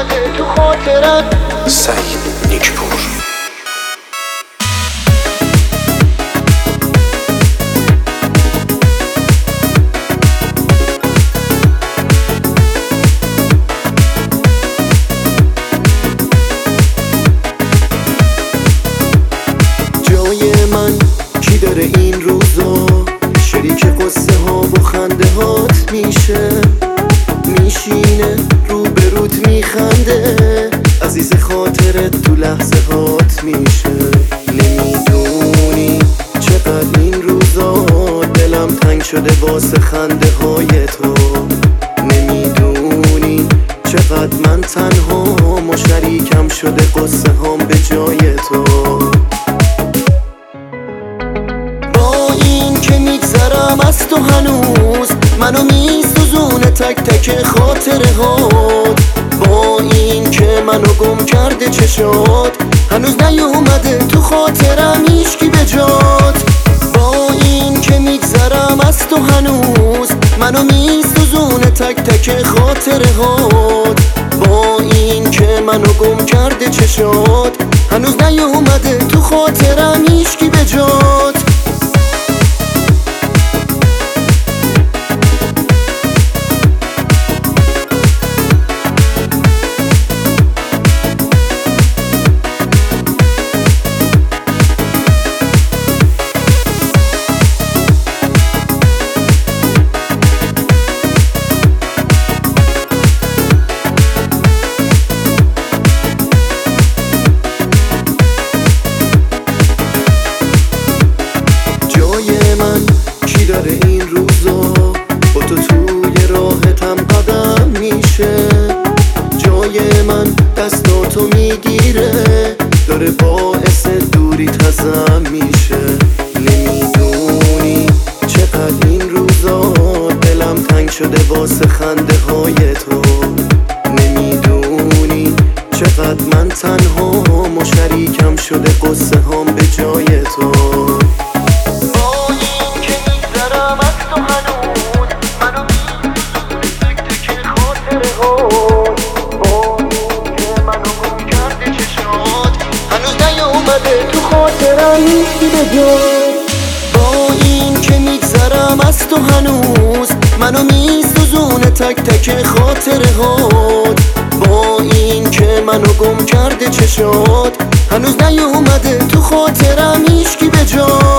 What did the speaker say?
نیومده تو خاطرم. سعید نیکپور. جای من کی داره این روزا شریک قصه ها و خنده هات میشه، میشینه روبروت میخنده، عزیز خاطرت تو لحظه هات میشه. نمیدونی چقدر این روزا دلم تنگ شده واسه خنده های تو. نمیدونی چقدر من تنهام و شریکم شده قصه هام به جای تو. از تو هنوز منو میسوزونه تک تک خاطره هات. با این که منو گم کرده چشات هنوز نیومده تو خاطرم هیچکی به جات. با این که میگذرم از تو هنوز منو میسوزونه تک تک خاطره هات. با این که منو گم کرده چشات هنوز نیومده تو خاطرم هیچکی به جات. کی داره این روزا با تو توی راحتم قدم میشه. جای من دستاتو میگیره داره باعث دوری تزم میشه. نمیدونی چقدر این روزا دلم تنگ شده واسه خنده های تو. نمیدونی چقدر من تنهام و شریکم شده قصه هام به جای تو. تو خاطرم نیستی به جای. با این که میگذرم از تو هنوز منو میسوزونه تک تک خاطره هات. با این که منو گم کرده چشات هنوز نیومده تو خاطرم هیچکی به جای.